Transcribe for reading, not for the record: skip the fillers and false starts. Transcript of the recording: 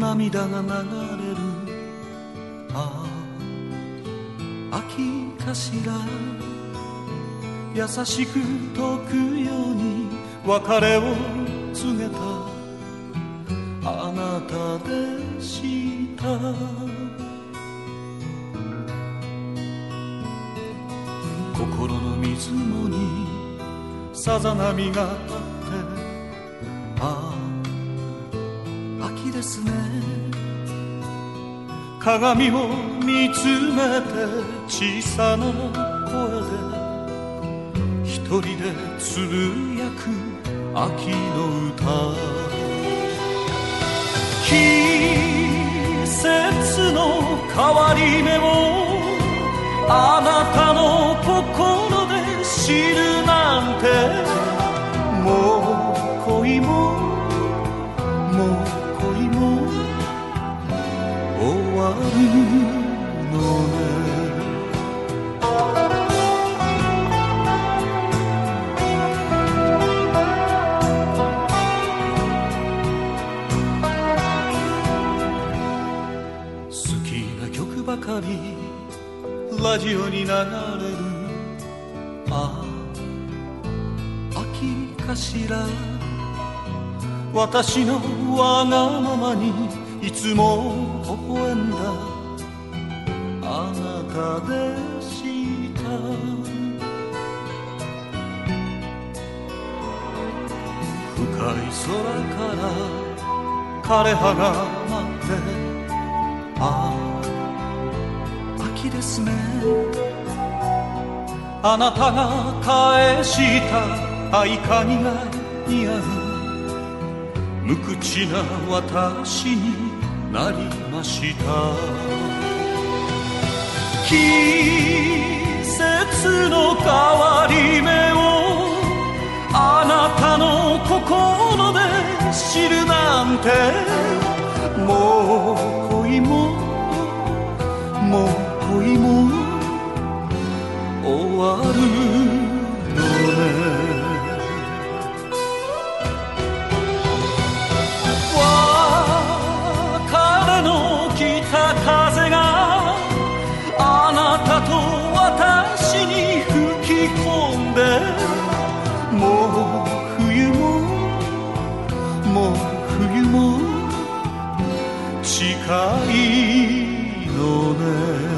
涙が流れる。ああ秋かしら、優しく解くように別れを告げた。あなたでした。心の水面にさざ波が立って、ああ秋ですね。鏡を見つめて小さな声で一人でつぶやく秋の歌。季節の変わり目をあなたの心で知るなんて、もう恋ももう恋も終わるのね。好きな曲ばかりラジオに流れる。ああ秋かしら、私のわがままにいつも微笑んだ。あなたでした。深い空から枯葉が舞って、ああ秋ですね。あなたが返した合鍵が似合う無口な私になりました。季節の変わり目をあなたの心で知るなんて、もう恋ももう恋も終わるのね。別れの北風があなたと私に吹き込んで、もう冬ももう冬も近いのね。